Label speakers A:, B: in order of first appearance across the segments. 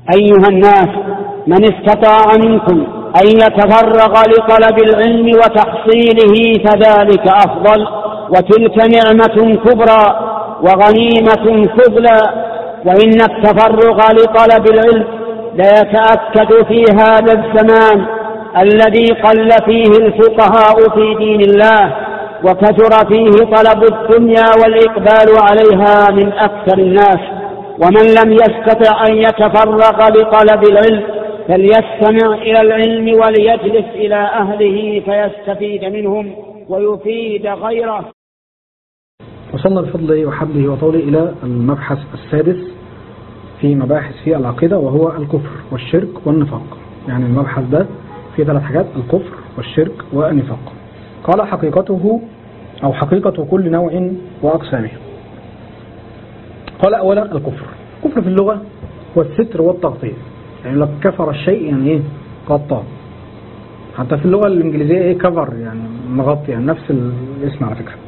A: أيها الناس، من استطاع منكم أن يتفرغ لطلب العلم وتحصيله فذلك أفضل، وتلك نعمة كبرى وغنيمة فضلى. وإن التفرغ لطلب العلم ليتأكد في هذا الزمان الذي قل فيه الفقهاء في دين الله وكثر فيه طلب الدنيا والإقبال عليها من أكثر الناس. ومن لم يستطع أن يتفرغ لطلب العلم فليستمع إلى العلم وليجلس إلى أهله فيستفيد منهم ويفيد غيره.
B: وصلنا بفضله وحبله وطوله إلى المبحث السادس في مباحث في العقيدة، وهو الكفر والشرك والنفاق. يعني المبحث ده فيه 3 حاجات: الكفر والشرك والنفاق. قال حقيقته أو حقيقة كل نوع وأقسامه. قال أولا الكفر. الكفر في اللغة هو الستر والتغطية، يعني لو كفر الشيء يعني إيه؟ غطاه. حتى في اللغة الإنجليزية إيه؟ كفر، يعني مغطي، يعني نفس الاسم على فكرة.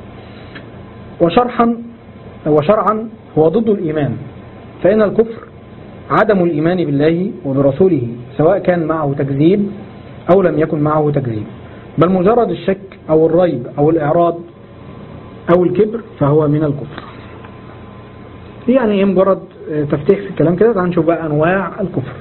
B: وشرعا هو ضد الإيمان، فإن الكفر عدم الإيمان بالله وبرسوله، سواء كان معه تكذيب أو لم يكن معه تكذيب، بل مجرد الشك أو الريب أو الإعراض أو الكبر فهو من الكفر. يعني إيه مجرد تفتيح في الكلام كده؟ تعال نشوف بقى أنواع الكفر.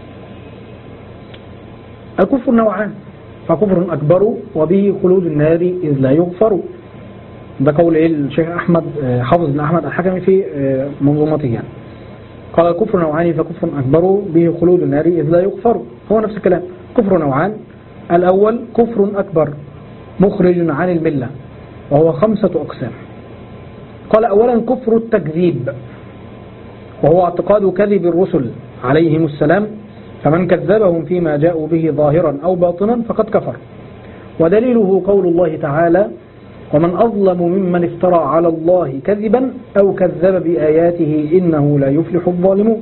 B: الكفر نوعان: فكفر أكبر وبه خلود النار إذ لا يغفر. ده قول إيه الشيخ أحمد حافظ بن أحمد الحكمي في منظومته. يعني قال الكفر نوعان: فكفر أكبر به خلود النار إذ لا يغفر. هو نفس الكلام، كفر نوعان: الأول كفر أكبر مخرج عن الملة، وهو 5 أقسام. قال أولا كفر التكذيب، وهو اعتقاد كذب الرسل عليهم السلام، فمن كذبهم فيما جاءوا به ظاهرا أو باطنا فقد كفر. ودليله قول الله تعالى: ومن أظلم ممن افترى على الله كذبا أو كذب بآياته إنه لا يفلح الظالمون.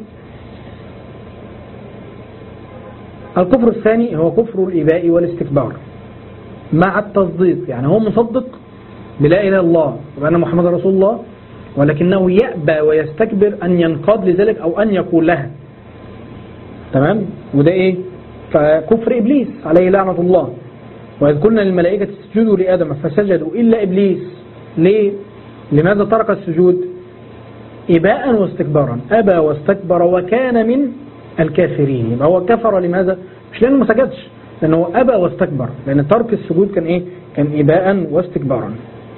B: الكفر الثاني هو كفر الإباء والاستكبار مع التصديق، يعني هو مصدق بلا إله إلا الله وأن محمد رسول الله، ولكنه يأبى ويستكبر أن ينقاد لذلك أو أن يقول لها. تمام؟ وده إيه؟ فكفر إبليس عليه لعنة الله. وإذ قلنا للملائكة اسجدوا لآدم فسجدوا إلا إبليس. ليه؟ لماذا ترك السجود؟ إباء واستكبارا، أبى واستكبر وكان من الكافرين. يبقى هو كفر لماذا؟ مش لأنه ما سجدش، لأنه أبى واستكبر، لأن ترك السجود كان إيه؟ كان إباء واستكبارا.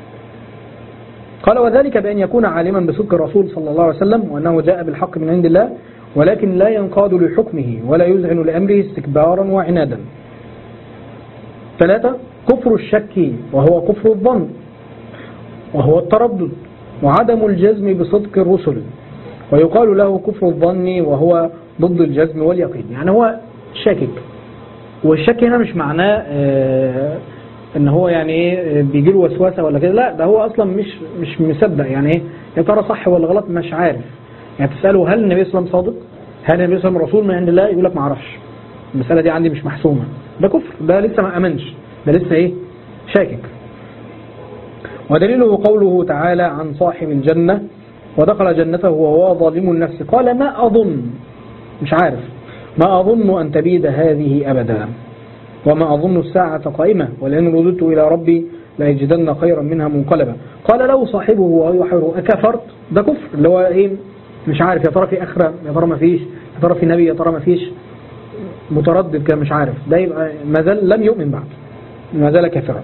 B: قال وذلك بأن يكون عالما بصدق الرسول صلى الله عليه وسلم وأنه جاء بالحق من عند الله، ولكن لا ينقاد لحكمه ولا يذعن لأمره استكبارا وعنادا. 3 كفر الشك، وهو كفر الظن، وهو التردد وعدم الجزم بصدق الرسل، ويقال له كفر الظن وهو ضد الجزم واليقين. يعني هو شاكك، والشك هنا مش معناه ان هو يعني ايه بيجيله وسوسه ولا كده، لا، ده هو اصلا مش مصدق. يعني ايه يا ترى صح ولا غلط؟ مش عارف. يعني تساله هل النبي صلى الله عليه وسلم صادق؟ هل النبي صلى الله عليه وسلم رسول من عند الله؟ يقول لك ما اعرفش، المساله دي عندي مش محسومه. ده كفر، ده لسه ما امنش، ده لسه ايه شاكك. ودليله قوله تعالى عن صاحب الجنه: ودخل جنته وهو ظالم النفس قال ما اظن، مش عارف، ما اظن ان تبيد هذه ابدا، وما أظن الساعة قائمة، ولئن رددت إلى ربي لأجدن خيرا منها منقلبا. قال له صاحبه وهو يحاوره: أكفرت؟ ده كفر، اللي هو إيه مش عارف، يا ترى في آخرة، يا ترى ما فيش، يا ترى في نبي، يا ترى ما فيش، متردد كده مش عارف. ده يبقى ما زال لم يؤمن بعد، ما زال كافرا.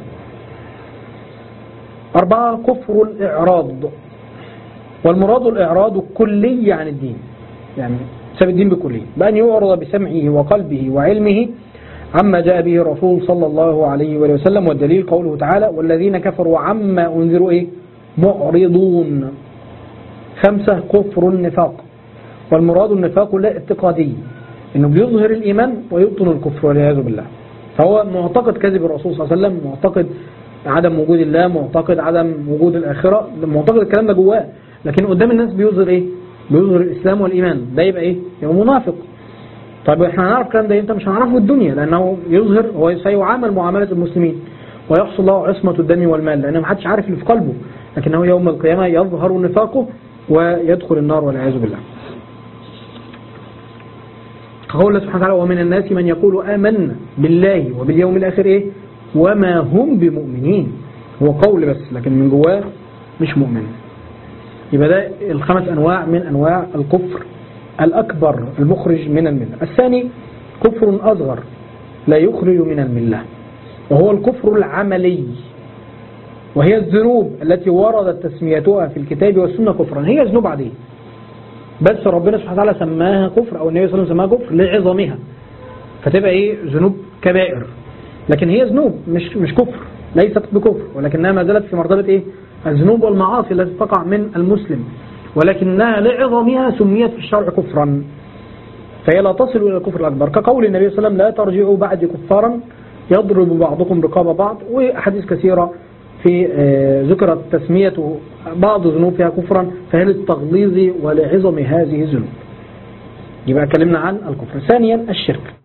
B: 4 كفر الإعراض، والمراد الإعراض كلي عن الدين، يعني ساب الدين بكلية، بأن يعرض بسمعه وقلبه وعلمه عما جاء به الرسول صلى الله عليه وسلم. والدليل قوله تعالى: والذين كفروا عما أنذروا إيه؟ معرضون. 5 كفر النفاق، والمراد النفاق لا اعتقادي، إنه بيظهر الإيمان ويبطن الكفر والعياذ بالله. فهو معتقد كذب الرسول صلى الله عليه وسلم، معتقد عدم وجود الله، معتقد عدم وجود الآخرة، معتقد الكلام ده جواه، لكن قدام الناس بيظهر إيه؟ بيظهر الإسلام والإيمان. ده يبقى إيه؟ يبقى منافق. طيب احنا هنعرف الكلام ده امتى؟ مش هنعرفه الدنيا، لانه يظهر، هو سيعامل معامله المسلمين ويحصل له عصمه الدم والمال، لان ما حدش عارف اللي في قلبه، لكنه يوم القيامه يظهر نفاقه ويدخل النار والعياذ بالله. قول الله سبحانه وتعالى ومن الناس من يقول آمنا بالله وباليوم الآخر إيه وما هم بمؤمنين، هو قول بس لكن من جواه مش مؤمن. يبقى ده الخمس أنواع من أنواع الكفر الأكبر المخرج من الملة. الثاني كفر أصغر لا يخرج من الملة، وهو الكفر العملي، وهي الذنوب التي وردت تسميتها في الكتاب والسنة كفرا، هي ذنوب عادية بس ربنا سبحانه وتعالى سماها كفر أو النبي صلى الله عليه وسلم سماها كفر لعظمها، فتبقى إيه ذنوب كبائر، لكن هي ذنوب مش كفر، ليست بكفر، ولكنها ما زالت في مرتبة إيه الذنوب والمعاصي التي تقع من المسلم، ولكنها لعظمها سميت في الشرع كفرا، فهي لا تصل إلى الكفر الأكبر، كقول النبي صلى الله عليه وسلم لا ترجعوا بعد كفارا يضرب بعضكم رقاب بعض، وأحاديث كثيرة في ذكرت تسمية بعض ذنوبها كفرا، فهي للتغليظ ولعظم هذه الذنوب. يبقى اتكلمنا عن الكفر. ثانيا الشرك.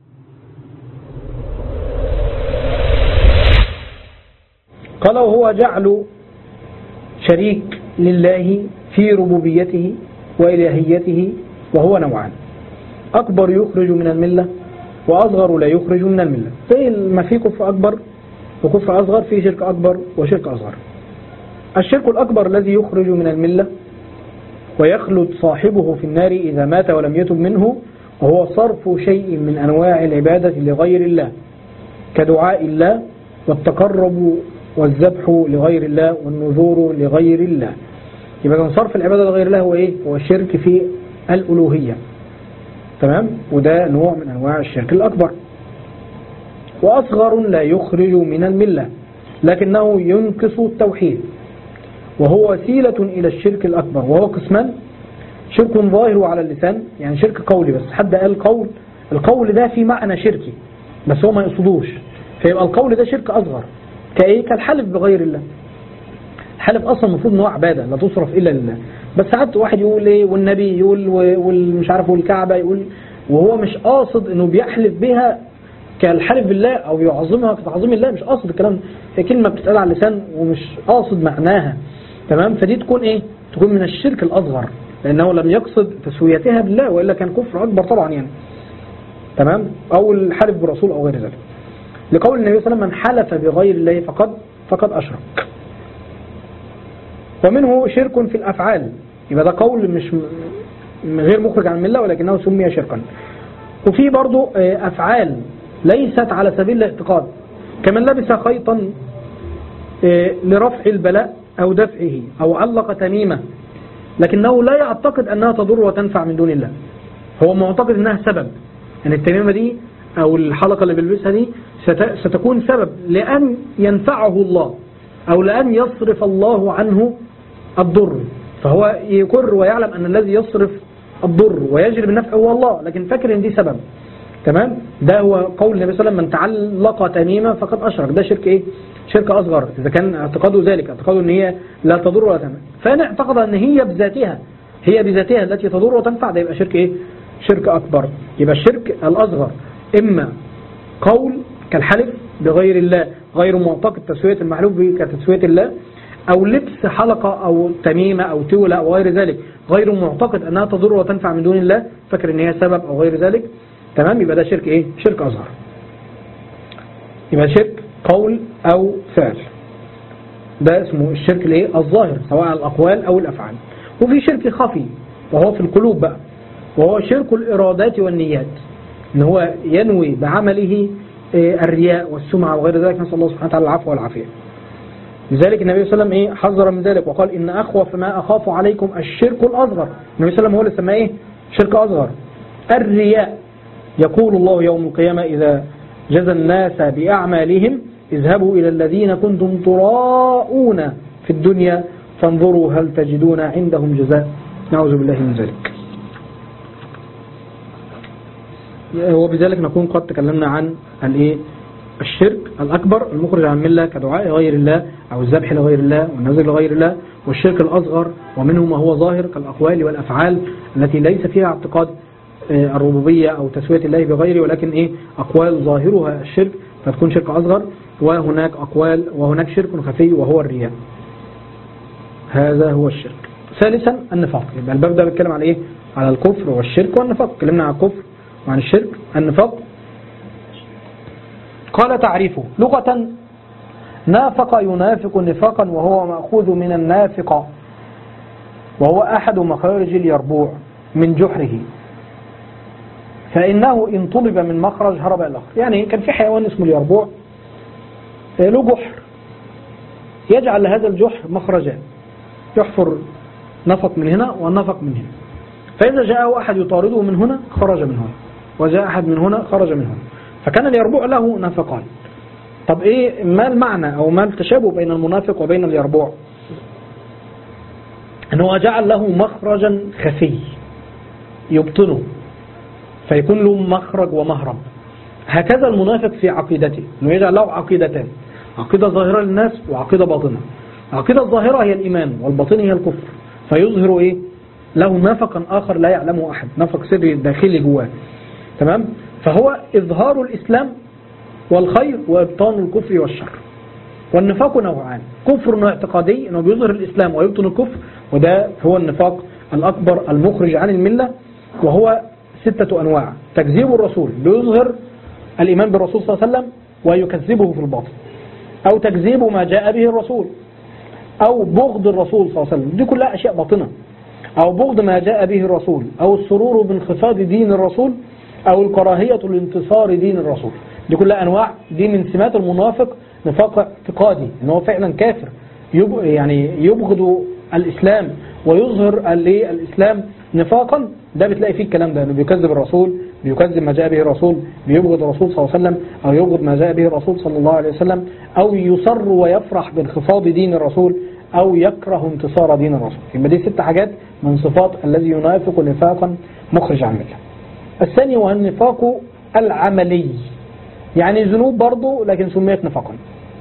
B: قال وهو جعل شريك لله في ربوبيته وإلهيته، وهو نوعان: أكبر يخرج من الملة، وأصغر لا يخرج من الملة. زي ما في كفر أكبر وكفر أصغر، في شرك أكبر وشرك أصغر. الشرك الأكبر الذي يخرج من الملة ويخلد صاحبه في النار إذا مات ولم يتب منه، وهو صرف شيء من أنواع العبادة لغير الله، كدعاء الله والتقرب والذبح لغير الله والنذور لغير الله. يبقى صرف العبادة لغير الله هو إيه؟ هو الشرك في الألوهية. تمام؟ وده نوع من أنواع الشرك الأكبر. وأصغر لا يخرج من الملة لكنه ينقص التوحيد، وهو وسيلة إلى الشرك الأكبر، وهو قسمان: شرك ظاهر على اللسان، يعني شرك قولي بس حد قال القول ده في معنى شركي بس هو ما يقصدوش، فيبقى القول ده شرك أصغر، كأيه؟ كالحلف بغير الله. الحلف أصلا المفروض أنه عبادة لا تصرف إلا لله، بس ساعات واحد يقول إيه والنبي يقول والمش عارف والكعبة يقول، وهو مش قاصد أنه بيحلف بها كالحلف بالله أو يعظمها كتعظيم الله، مش قاصد الكلام، هي كلمة بتتقال على اللسان ومش قاصد معناها. تمام؟ فدي تكون إيه؟ تكون من الشرك الأصغر، لأنه لم يقصد تسويتها بالله، وإلا كان كفر أكبر طبعا يعني. تمام؟ أو الحلف برسول أو غير ذلك، لقول النبي صلى الله عليه وسلم: من حلف بغير الله فقد أشرك. ومنه شرك في الأفعال، يبقى ده قول مش غير مخرج عن الملة ولكنه سمي شركا. وفي برضو أفعال ليست على سبيل الاعتقاد، كمن لبس خيطا لرفع البلاء أو دفعه، أو علق تميمة لكنه لا يعتقد أنها تضر وتنفع من دون الله، هو معتقد أنها سبب، يعني التميمة دي أو الحلقة اللي بيلبسها دي ستكون سبب لأن ينفعه الله أو لأن يصرف الله عنه الضر، فهو يقر ويعلم أن الذي يصرف الضر ويجلب النفع هو الله، لكن فاكر أن دي سبب. تمام؟ ده هو قول النبي صلى الله عليه وسلم: من تعلق تميمة فقد أشرك. ده شرك إيه؟ شرك أصغر، إذا كان اعتقاده ذلك، اعتقاده أن هي لا تضر ولا تنفع، فأنا اعتقد أن هي بذاتها التي تضر وتنفع، ده يبقى شرك إيه؟ شرك أكبر. يبقى الشرك الأصغر إما قول كالحلف بغير الله غير معتقد تسوية المحلوف به كتسوية الله، أو لبس حلقة أو تميمة أو تولة أو غير ذلك غير معتقد أنها تضر وتنفع من دون الله، فكر أن هي سبب أو غير ذلك. تمام؟ يبقى ده شرك إيه؟ شرك أصغر. يبقى شرك قول أو فعل، ده اسمه الشرك الإيه؟ الظاهر، سواء الأقوال أو الأفعال. وفي شرك خفي وهو في القلوب بقى، وهو شرك الإرادات والنيات، إن هو ينوي بعمله الرياء والسمعة وغير ذلك، نسأل الله سبحانه وتعالى العفو والعافية. لذلك النبي صلى الله عليه وسلم حذر من ذلك وقال: إن أخوف ما أخاف عليكم الشرك الأصغر. النبي صلى الله عليه وسلم هو اللي سماه إيه؟ شرك أصغر، الرياء. يقول الله يوم القيامة إذا جزى الناس بأعمالهم: اذهبوا إلى الذين كنتم تراءون في الدنيا فانظروا هل تجدون عندهم جزاء. نعوذ بالله من ذلك. وبذلك نكون قد تكلمنا عن الشرك الأكبر المخرج عن الملة كدعاء غير الله أو الذبح لغير الله والنذر لغير الله، والشرك الأصغر ومنه ما هو ظاهر كالأقوال والأفعال التي ليس فيها اعتقاد الربوبية أو تسوية الله بغيره، ولكن أقوال ظاهرها الشرك فتكون شرك أصغر. وهناك أقوال وهناك شرك خفي وهو الرياء. هذا هو الشرك. ثالثا النفاق. يبقى الباب ده بيتكلم على على الكفر والشرك والنفاق. اتكلمنا على الكفر عن الشرك النفاق. قال تعريفه لغة: نافق ينافق نفاقا، وهو مأخوذ من النافق، وهو أحد مخارج اليربوع من جحره، فإنه إن طلب من مخرج هرب إلى الآخر. يعني كان في حيوان اسمه اليربوع له جحر، يجعل لهذا الجحر مخرجان، يحفر نفق من هنا والنفق من هنا، فإذا جاءه أحد يطارده من هنا خرج من هنا، وجاء أحد من هنا خرج من هنا. فكان اليربوع له نفقان. طب إيه ما المعنى أو ما التشابه بين المنافق وبين اليربوع؟ أنه جعل له مخرجا خفي يبطنه، فيكون له مخرج ومهرب. هكذا المنافق في عقيدته، أنه يجعل له عقيدتان: عقيدة ظاهرة للناس وعقيدة باطنة. العقيدة الظاهرة هي الإيمان، والباطنة هي الكفر، فيظهر إيه؟ له نفقا آخر لا يعلمه أحد، نفق سري داخلي جواه. تمام؟ فهو إظهار الإسلام والخير وإبطان الكفر والشر. والنفاق نوعان: كفر اعتقادي أنه بيظهر الإسلام ويبطن الكفر، وده هو النفاق الأكبر المخرج عن الملة، وهو 6 أنواع: تكذيب الرسول، بيظهر الإيمان بالرسول صلى الله عليه وسلم ويكذبه في الباطن، أو تكذيب ما جاء به الرسول، أو بغض الرسول صلى الله عليه وسلم، دي كلها أشياء باطنة، أو بغض ما جاء به الرسول، أو السرور بانخفاض دين الرسول، أو الكراهية لانتصار دين الرسول. دي كلها أنواع، دي من سمات المنافق نفاق اعتقادي، إن هو فعلا كافر، يعني يبغض الإسلام ويظهر الإسلام نفاقا. ده بتلاقي فيه الكلام ده، إنه بيكذب الرسول، بيكذب ما جاء به الرسول، بيبغض الرسول صلى الله عليه وسلم، أو يبغض ما جاء به الرسول صلى الله عليه وسلم، أو يصر ويفرح بانخفاض دين الرسول، أو يكره انتصار دين الرسول. يبقى دي 6 حاجات من صفات الذي ينافق نفاقا مخرج عن الملة. الثاني هو النفاق العملي، يعني ذنوب برضه لكن سميت نفاقا،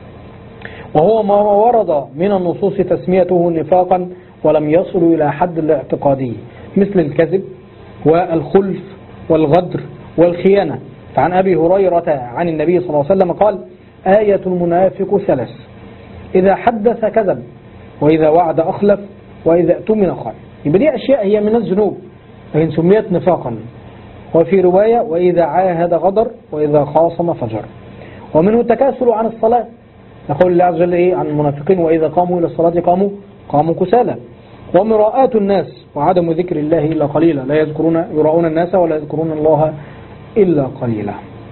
B: وهو ما ورد من النصوص تسميته نفاقا ولم يصل إلى حد الاعتقادي، مثل الكذب والخلف والغدر والخيانة. فعن أبي هريرة عن النبي صلى الله عليه وسلم قال: آية المنافق 3: إذا حدث كذب، وإذا وعد أخلف، وإذا اؤتمن خان. يبقى دي أشياء هي من الذنوب لكن سميت نفاقا. وفي رواية: وإذا عاهد غدر، وإذا خاصم فجر. ومنه التكاسل عن الصلاة، نقول الله عز وجل عن المنافقين: وإذا قاموا إلى الصلاة قاموا كسالى. ومراءة الناس، وعدم ذكر الله إلا قليلا، لا يراؤون الناس ولا يذكرون الله إلا قليلا.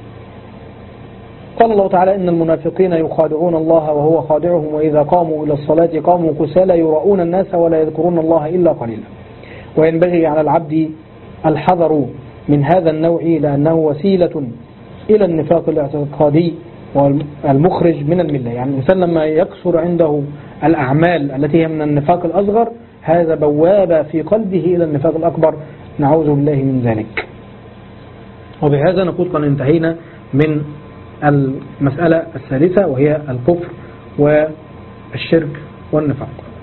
B: قال الله تعالى: إن المنافقين يخادعون الله وهو خادعهم، وإذا قاموا إلى الصلاة قاموا كسالى يراؤون الناس ولا يذكرون الله إلا قليلا. وينبغي على العبد الحذر من هذا النوع، لأنه وسيلة إلى النفاق الاعتقادي والمخرج من الملة. يعني الإنسان لما يكثر عنده الأعمال التي هي من النفاق الأصغر، هذا بوابة في قلبه إلى النفاق الأكبر، نعوذ بالله من ذلك. وبهذا نكون قد انتهينا من المسألة الثالثة، وهي الكفر والشرك والنفاق.